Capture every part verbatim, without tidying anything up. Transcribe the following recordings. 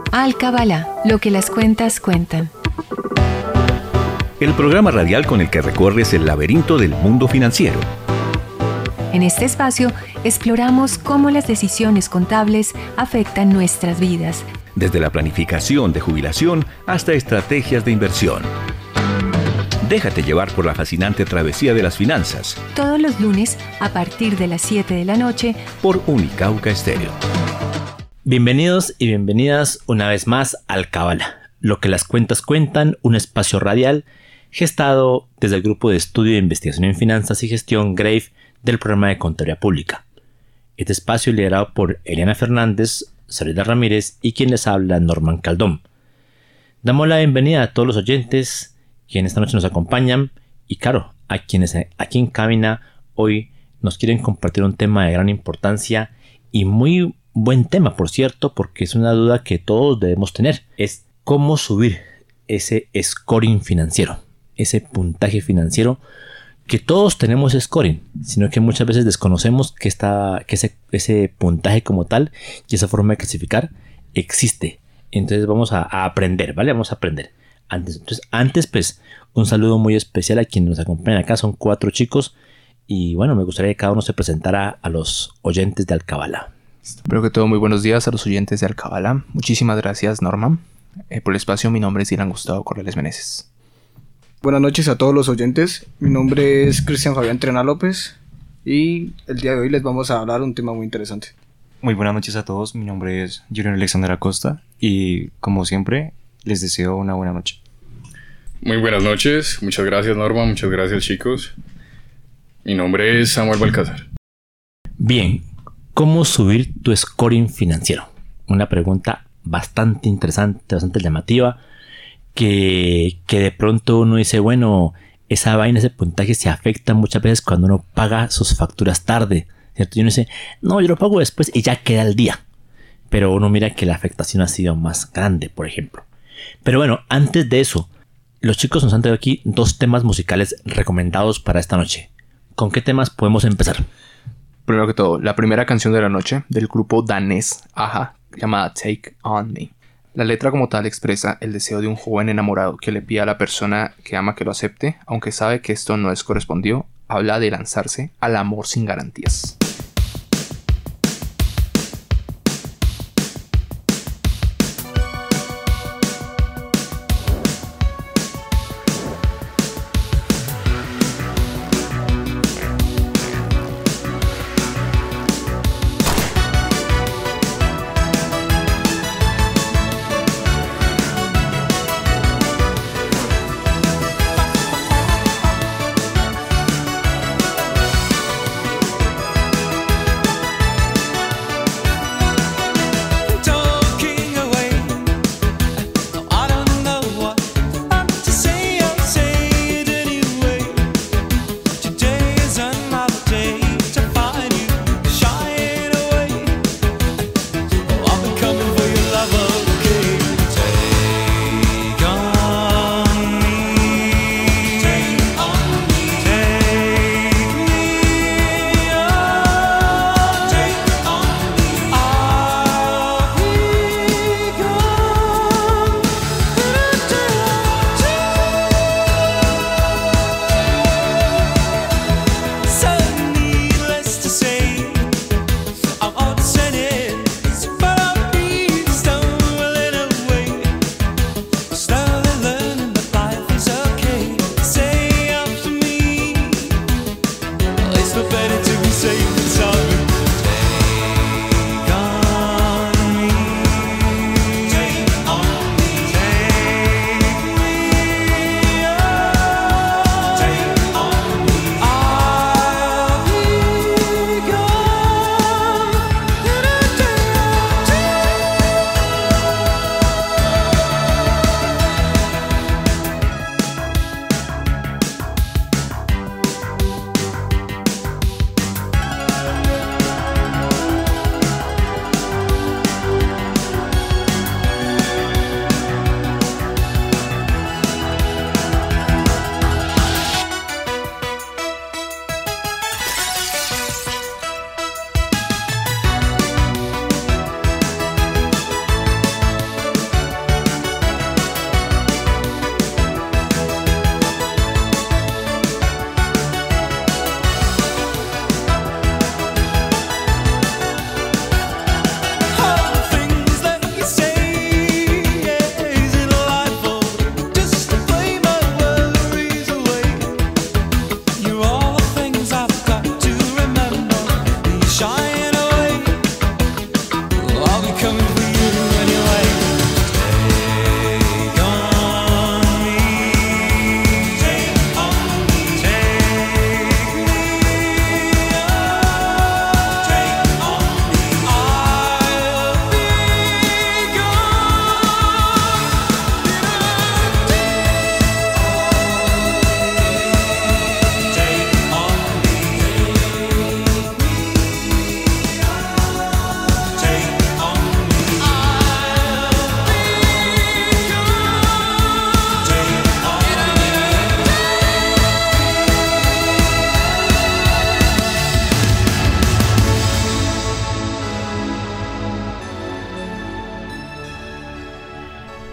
Alcabala, lo que las cuentas cuentan. El programa radial con el que recorres el laberinto del mundo financiero. En este espacio exploramos cómo las decisiones contables afectan nuestras vidas. Desde la planificación de jubilación hasta estrategias de inversión. Déjate llevar por la fascinante travesía de las finanzas. Todos los lunes a partir de las siete de la noche por Unicauca Estéreo. Bienvenidos y bienvenidas una vez más al Alcabala, lo que las cuentas cuentan, un espacio radial gestado desde el grupo de estudio de investigación en finanzas y gestión Grave del programa de Contaduría Pública. Este espacio liderado por Eliana Fernández, Sarita Ramírez y quien les habla, Norman Caldón. Damos la bienvenida a todos los oyentes que en esta noche nos acompañan y claro, a quienes aquí en cabina hoy nos quieren compartir un tema de gran importancia y muy buen tema, por cierto, porque es una duda que todos debemos tener. Es cómo subir ese scoring financiero, ese puntaje financiero que todos tenemos scoring, sino que muchas veces desconocemos que, está, que ese, ese puntaje como tal y esa forma de clasificar existe. Entonces vamos a, a aprender, ¿vale? Vamos a aprender. Antes, entonces, antes, pues, un saludo muy especial a quienes nos acompañan acá. Son cuatro chicos y bueno, me gustaría que cada uno se presentara a los oyentes de Alcabala. Espero que todo muy buenos días a los oyentes de Alcabala. Muchísimas gracias, Norma, eh, por el espacio. Mi nombre es Dylan Gustavo Corrales Meneses. Buenas noches a todos los oyentes. Mi nombre es Cristian Fabián Trena López y el día de hoy les vamos a hablar un tema muy interesante. Muy buenas noches a todos. Mi nombre es Julián Alexander Acosta y como siempre les deseo una buena noche. Muy buenas noches. Muchas gracias, Norma. Muchas gracias, chicos. Mi nombre es Samuel Balcázar. Bien. ¿Cómo subir tu scoring financiero? Una pregunta bastante interesante, bastante llamativa, que, que de pronto uno dice, bueno, esa vaina, ese puntaje se afecta muchas veces cuando uno paga sus facturas tarde, ¿cierto? Y uno dice, no, yo lo pago después y ya queda el día. Pero uno mira que la afectación ha sido más grande, por ejemplo. Pero bueno, antes de eso, los chicos nos han traído aquí dos temas musicales recomendados para esta noche. ¿Con qué temas podemos empezar? Primero que todo, la primera canción de la noche del grupo danés a-ha, llamada Take On Me. La letra como tal expresa el deseo de un joven enamorado que le pide a la persona que ama que lo acepte, aunque sabe que esto no es correspondido. Habla de lanzarse al amor sin garantías.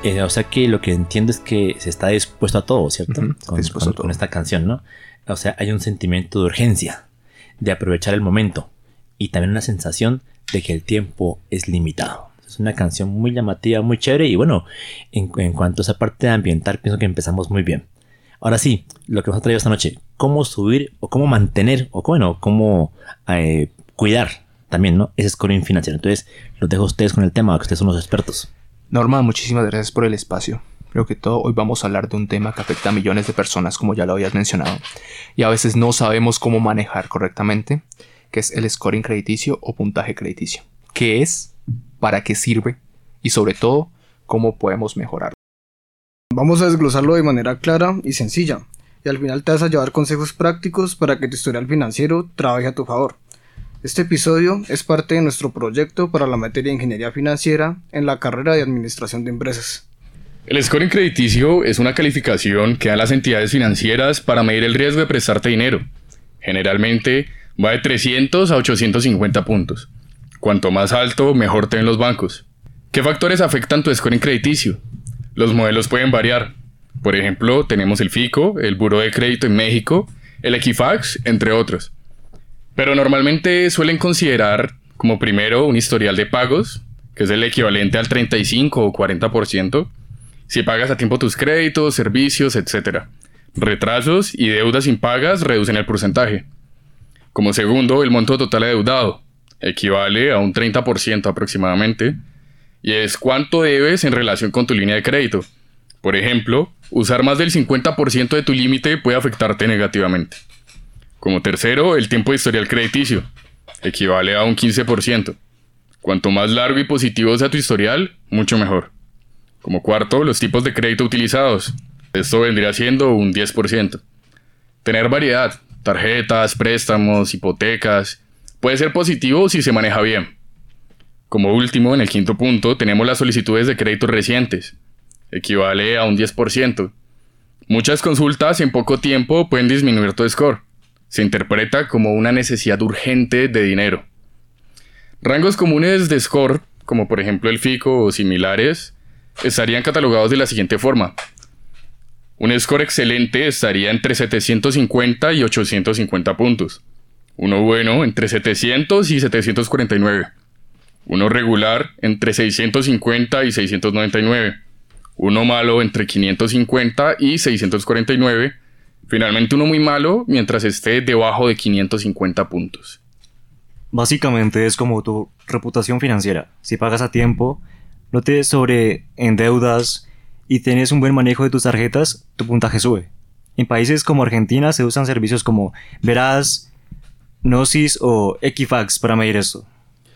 Eh, o sea que lo que entiendo es que se está dispuesto a todo, ¿cierto? Uh-huh, con, dispuesto con, a todo. con esta canción, ¿no? O sea, hay un sentimiento de urgencia, de aprovechar el momento y también una sensación de que el tiempo es limitado. Es una canción muy llamativa, muy chévere y bueno, en, en cuanto a esa parte ambiental pienso que empezamos muy bien. Ahora sí, lo que nos ha traído esta noche, cómo subir o cómo mantener o bueno, cómo eh, cuidar también, ¿no? Ese scoring financiero. Entonces, los dejo a ustedes con el tema, que ustedes son los expertos. Norma, muchísimas gracias por el espacio. Creo que todo hoy vamos a hablar de un tema que afecta a millones de personas, como ya lo habías mencionado, y a veces no sabemos cómo manejar correctamente, que es el scoring crediticio o puntaje crediticio. ¿Qué es? ¿Para qué sirve? Y sobre todo, ¿cómo podemos mejorarlo? Vamos a desglosarlo de manera clara y sencilla, y al final te vas a llevar consejos prácticos para que tu historial financiero trabaje a tu favor. Este episodio es parte de nuestro proyecto para la materia de Ingeniería Financiera en la carrera de Administración de Empresas. El scoring crediticio es una calificación que dan las entidades financieras para medir el riesgo de prestarte dinero. Generalmente va de trescientos a ochocientos cincuenta puntos. Cuanto más alto, mejor te ven los bancos. ¿Qué factores afectan tu scoring crediticio? Los modelos pueden variar. Por ejemplo, tenemos el FICO, el Buró de Crédito en México, el Equifax, entre otros. Pero normalmente suelen considerar como primero un historial de pagos, que es el equivalente al treinta y cinco o cuarenta por ciento, si pagas a tiempo tus créditos, servicios, etcétera. Retrasos y deudas impagas reducen el porcentaje. Como segundo, el monto total adeudado, equivale a un treinta por ciento aproximadamente, y es cuánto debes en relación con tu línea de crédito. Por ejemplo, usar más del cincuenta por ciento de tu límite puede afectarte negativamente. Como tercero, el tiempo de historial crediticio, equivale a un quince por ciento. Cuanto más largo y positivo sea tu historial, mucho mejor. Como cuarto, los tipos de crédito utilizados. Esto vendría siendo un diez por ciento. Tener variedad, tarjetas, préstamos, hipotecas, puede ser positivo si se maneja bien. Como último, en el quinto punto, tenemos las solicitudes de créditos recientes. Equivale a un diez por ciento. Muchas consultas en poco tiempo pueden disminuir tu score. Se interpreta como una necesidad urgente de dinero. Rangos comunes de score, como por ejemplo el FICO o similares, estarían catalogados de la siguiente forma. Un score excelente estaría entre setecientos cincuenta y ochocientos cincuenta puntos. Uno bueno entre setecientos y setecientos cuarenta y nueve. Uno regular entre seiscientos cincuenta y seiscientos noventa y nueve. Uno malo entre quinientos cincuenta y seiscientos cuarenta y nueve. Finalmente uno muy malo mientras esté debajo de quinientos cincuenta puntos. Básicamente es como tu reputación financiera. Si pagas a tiempo, no te sobreendeudas y tienes un buen manejo de tus tarjetas, tu puntaje sube. En países como Argentina se usan servicios como Veraz, Gnosis o Equifax para medir esto.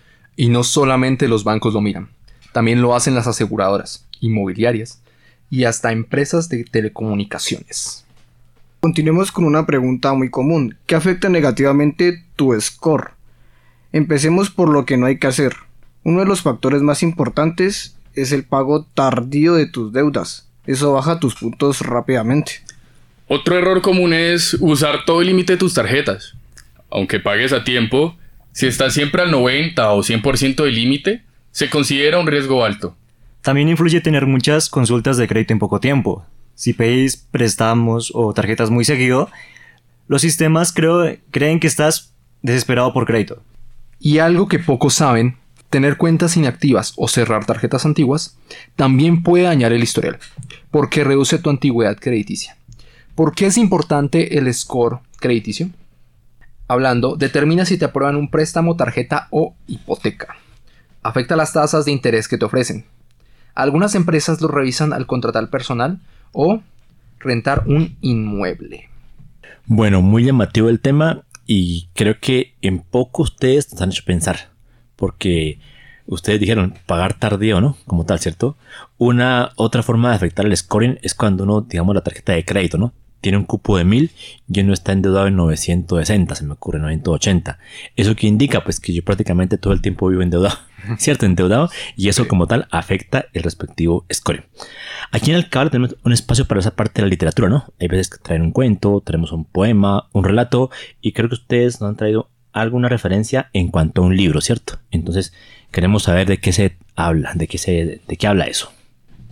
Y no solamente los bancos lo miran, también lo hacen las aseguradoras, inmobiliarias y hasta empresas de telecomunicaciones. Continuemos con una pregunta muy común. ¿Qué afecta negativamente tu score? Empecemos por lo que no hay que hacer. Uno de los factores más importantes es el pago tardío de tus deudas. Eso baja tus puntos rápidamente. Otro error común es usar todo el límite de tus tarjetas. Aunque pagues a tiempo, si estás siempre al noventa o cien por ciento del límite, se considera un riesgo alto. También influye tener muchas consultas de crédito en poco tiempo. Si pedís préstamos o tarjetas muy seguido, los sistemas creo, creen que estás desesperado por crédito. Y algo que pocos saben, tener cuentas inactivas o cerrar tarjetas antiguas también puede dañar el historial, porque reduce tu antigüedad crediticia. ¿Por qué es importante el score crediticio? Hablando, determina si te aprueban un préstamo, tarjeta o hipoteca. Afecta las tasas de interés que te ofrecen. Algunas empresas lo revisan al contratar personal o rentar un inmueble. Bueno, muy llamativo el tema y creo que en poco ustedes nos han hecho pensar, porque ustedes dijeron pagar tardío, ¿no? Como tal, ¿cierto? Una otra forma de afectar el scoring es cuando uno, digamos, la tarjeta de crédito, ¿no? Tiene un cupo de mil y uno está endeudado en novecientos sesenta, se me ocurre, novecientos ochenta. ¿Eso qué indica? Pues que yo prácticamente todo el tiempo vivo endeudado, ¿cierto? Endeudado, y eso como tal afecta el respectivo scoring. Aquí en el Alcabala tenemos un espacio para esa parte de la literatura, ¿no? Hay veces que traen un cuento, traemos un poema, un relato, y creo que ustedes nos han traído alguna referencia en cuanto a un libro, ¿cierto? Entonces queremos saber de qué se habla, de qué, se, de qué habla eso.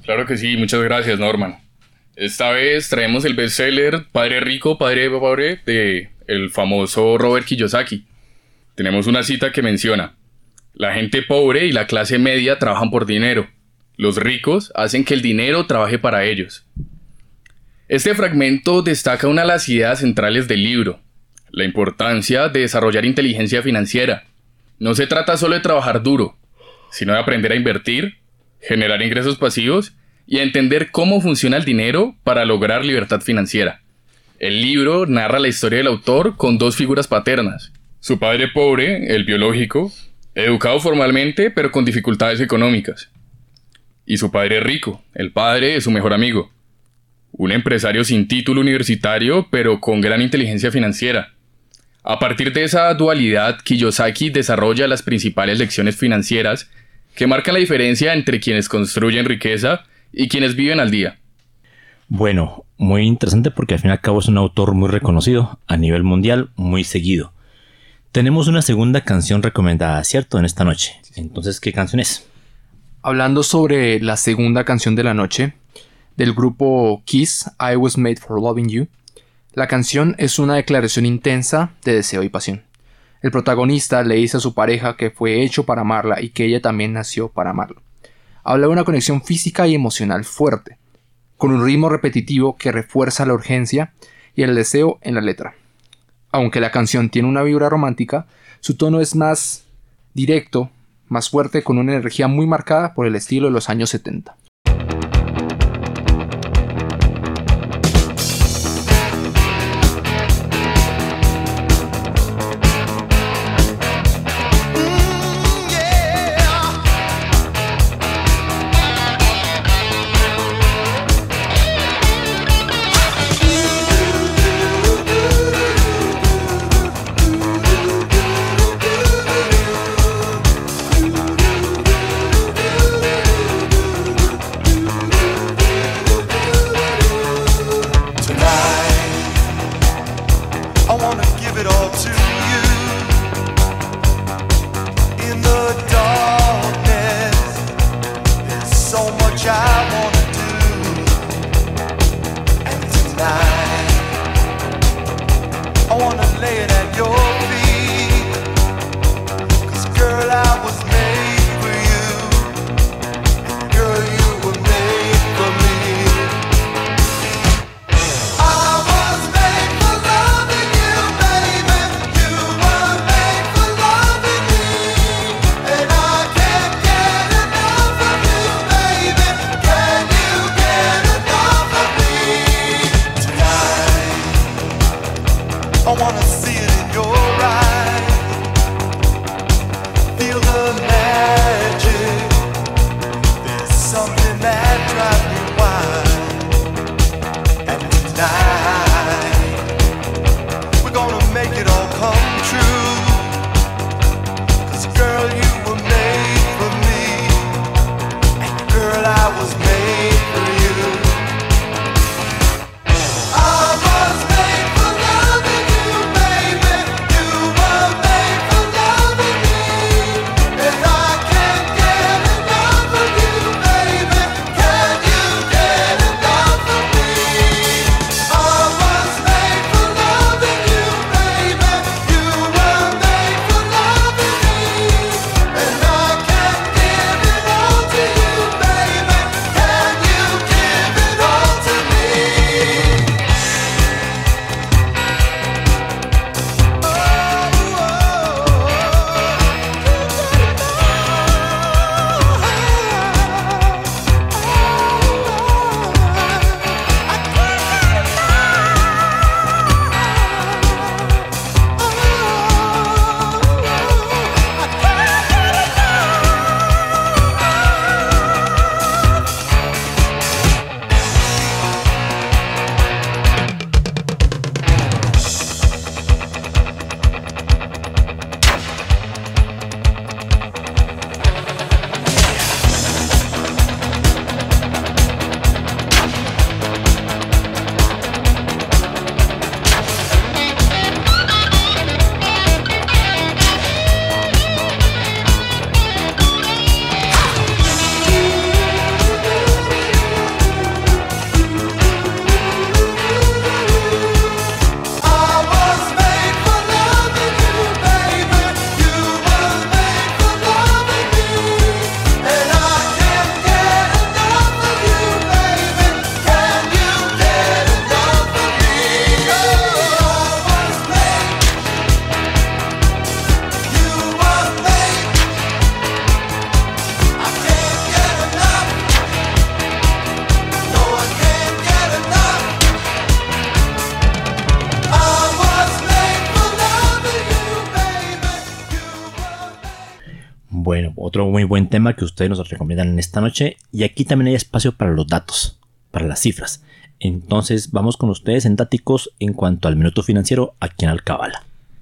Claro que sí, muchas gracias, Norman. Esta vez traemos el bestseller Padre Rico, Padre Pobre de el famoso Robert Kiyosaki. Tenemos una cita que menciona: la gente pobre y la clase media trabajan por dinero. Los ricos hacen que el dinero trabaje para ellos. Este fragmento destaca una de las ideas centrales del libro: la importancia de desarrollar inteligencia financiera. No se trata solo de trabajar duro, sino de aprender a invertir, generar ingresos pasivos y a entender cómo funciona el dinero para lograr libertad financiera. El libro narra la historia del autor con dos figuras paternas: su padre pobre, el biológico, educado formalmente pero con dificultades económicas, y su padre rico, el padre de su mejor amigo, un empresario sin título universitario pero con gran inteligencia financiera. A partir de esa dualidad, Kiyosaki desarrolla las principales lecciones financieras que marcan la diferencia entre quienes construyen riqueza y quienes viven al día. Bueno, muy interesante porque al fin y al cabo es un autor muy reconocido a nivel mundial, muy seguido. Tenemos una segunda canción recomendada, ¿cierto? En esta noche. Entonces, ¿qué canción es? Hablando sobre la segunda canción de la noche, del grupo Kiss, I Was Made for Loving You, la canción es una declaración intensa de deseo y pasión. El protagonista le dice a su pareja que fue hecho para amarla y que ella también nació para amarlo. Habla de una conexión física y emocional fuerte, con un ritmo repetitivo que refuerza la urgencia y el deseo en la letra. Aunque la canción tiene una vibra romántica, su tono es más directo, más fuerte, con una energía muy marcada por el estilo de los años setenta. otro muy buen tema que ustedes nos recomiendan en esta noche. Y aquí también hay espacio para los datos, para las cifras. Entonces vamos con ustedes en Dáticos en cuanto al minuto financiero aquí en Alcabala.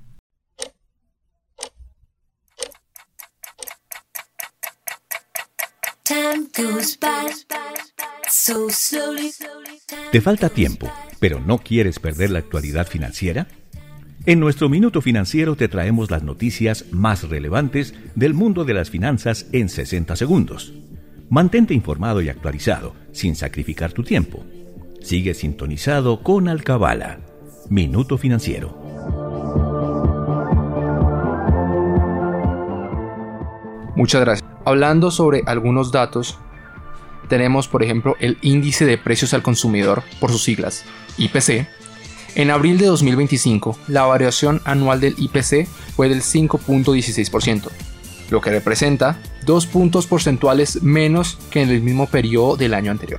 ¿Te falta tiempo, pero no quieres perder la actualidad financiera? En nuestro Minuto Financiero te traemos las noticias más relevantes del mundo de las finanzas en sesenta segundos. Mantente informado y actualizado, sin sacrificar tu tiempo. Sigue sintonizado con Alcabala. Minuto Financiero. Muchas gracias. Hablando sobre algunos datos, tenemos por ejemplo el Índice de Precios al Consumidor, por sus siglas, I P C. En abril de dos mil veinticinco, la variación anual del I P C fue del cinco punto dieciséis por ciento, lo que representa dos puntos porcentuales menos que en el mismo periodo del año anterior.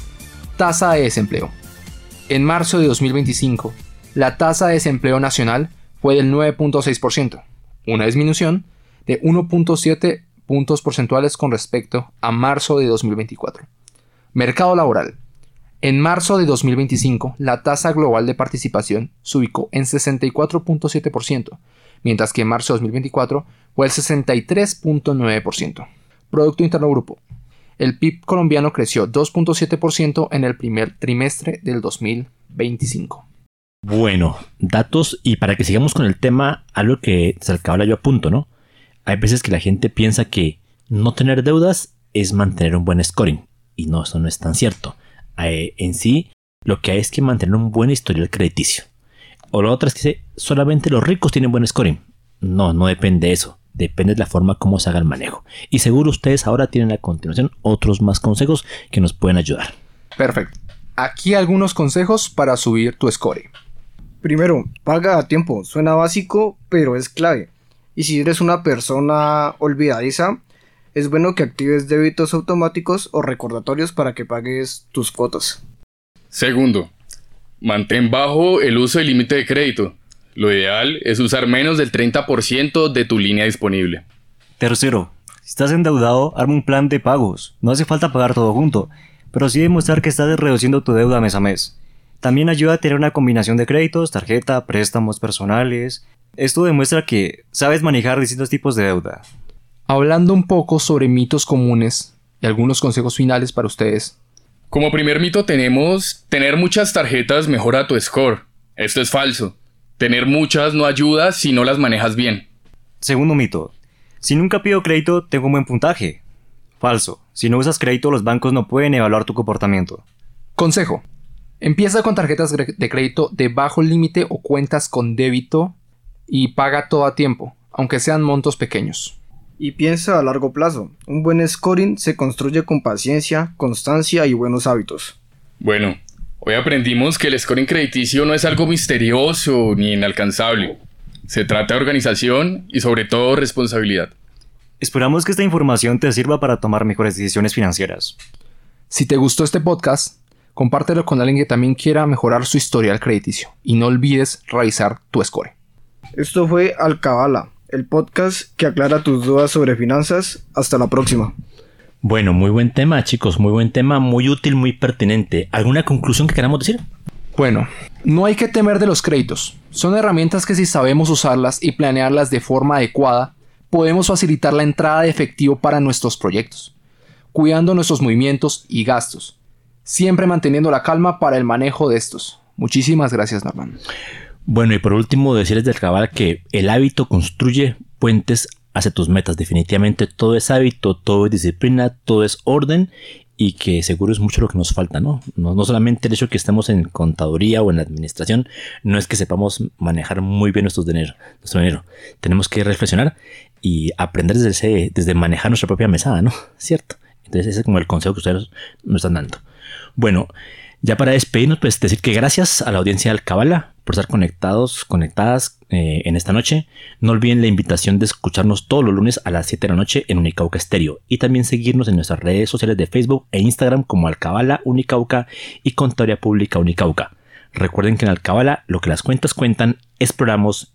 Tasa de desempleo. En marzo de dos mil veinticinco, la tasa de desempleo nacional fue del nueve punto seis por ciento, una disminución de uno punto siete puntos porcentuales con respecto a marzo de dos mil veinticuatro. Mercado laboral. En marzo de dos mil veinticinco, la tasa global de participación se ubicó en sesenta y cuatro punto siete por ciento, mientras que en marzo de dos mil veinticuatro fue el sesenta y tres punto nueve por ciento. Producto Interno Bruto. El P I B colombiano creció dos punto siete por ciento en el primer trimestre del dos mil veinticinco. Bueno, datos, y para que sigamos con el tema, algo que se acaba yo apunto, ¿no? Hay veces que la gente piensa que no tener deudas es mantener un buen scoring, y no, eso no es tan cierto. Eh, en sí, lo que hay es que mantener un buen historial crediticio. O la otra es que solamente los ricos tienen buen scoring. No, no depende de eso. Depende de la forma como se haga el manejo. Y seguro ustedes ahora tienen a continuación otros más consejos que nos pueden ayudar. Perfecto. Aquí algunos consejos para subir tu scoring. Primero, paga a tiempo. Suena básico, pero es clave. Y si eres una persona olvidadiza, es bueno que actives débitos automáticos o recordatorios para que pagues tus cuotas. Segundo, mantén bajo el uso del límite de crédito. Lo ideal es usar menos del treinta por ciento de tu línea disponible. Tercero, si estás endeudado, arma un plan de pagos. No hace falta pagar todo junto, pero sí demostrar que estás reduciendo tu deuda mes a mes. También ayuda a tener una combinación de créditos, tarjeta, préstamos personales. Esto demuestra que sabes manejar distintos tipos de deuda. Hablando un poco sobre mitos comunes y algunos consejos finales para ustedes. Como primer mito tenemos, tener muchas tarjetas mejora tu score. Esto es falso. Tener muchas no ayuda si no las manejas bien. Segundo mito. Si nunca pido crédito, tengo un buen puntaje. Falso. Si no usas crédito, los bancos no pueden evaluar tu comportamiento. Consejo. Empieza con tarjetas de crédito de bajo límite o cuentas con débito y paga todo a tiempo, aunque sean montos pequeños. Y piensa a largo plazo. Un buen scoring se construye con paciencia, constancia y buenos hábitos. Bueno, hoy aprendimos que el scoring crediticio no es algo misterioso ni inalcanzable. Se trata de organización y sobre todo responsabilidad. Esperamos que esta información te sirva para tomar mejores decisiones financieras. Si te gustó este podcast, compártelo con alguien que también quiera mejorar su historial crediticio. Y no olvides revisar tu score. Esto fue Alcabala, el podcast que aclara tus dudas sobre finanzas. Hasta la próxima. Bueno, muy buen tema, chicos, muy buen tema, muy útil, muy pertinente. ¿Alguna conclusión que queramos decir? Bueno, no hay que temer de los créditos. Son herramientas que si sabemos usarlas y planearlas de forma adecuada, podemos facilitar la entrada de efectivo para nuestros proyectos, cuidando nuestros movimientos y gastos, siempre manteniendo la calma para el manejo de estos. Muchísimas gracias, Norman. Bueno, y por último, decirles del cabal que el hábito construye puentes hacia tus metas. Definitivamente todo es hábito, todo es disciplina, todo es orden, y que seguro es mucho lo que nos falta, ¿no? No, no solamente el hecho de que estemos en contaduría o en la administración, no es que sepamos manejar muy bien nuestro dinero, nuestro dinero. Tenemos que reflexionar y aprender desde, ese, desde manejar nuestra propia mesada, ¿no? ¿Cierto? Entonces ese es como el consejo que ustedes nos están dando. Bueno, ya para despedirnos, pues decir que gracias a la audiencia de Alcabala por estar conectados, conectadas eh, en esta noche. No olviden la invitación de escucharnos todos los lunes a las siete de la noche en Unicauca Estéreo, y también seguirnos en nuestras redes sociales de Facebook e Instagram como Alcabala Unicauca y Contaduría Pública Unicauca. Recuerden que en Alcabala lo que las cuentas cuentan, exploramos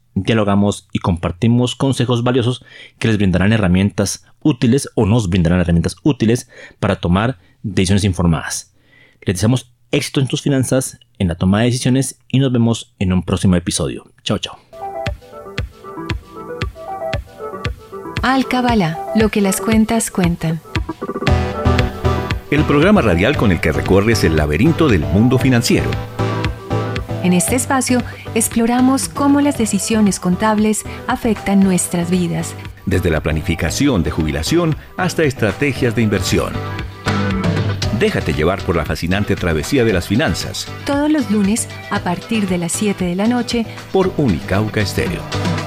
dialogamos y compartimos consejos valiosos que les brindarán herramientas útiles o nos brindarán herramientas útiles para tomar decisiones informadas. Les deseamos éxito en tus finanzas, en la toma de decisiones y nos vemos en un próximo episodio. Chao, chao. Alcabala, lo que las cuentas cuentan. El programa radial con el que recorres el laberinto del mundo financiero. En este espacio exploramos cómo las decisiones contables afectan nuestras vidas, Desde la planificación de jubilación hasta estrategias de inversión. Déjate llevar por la fascinante travesía de las finanzas todos los lunes a partir de las siete de la noche por Unicauca Estéreo.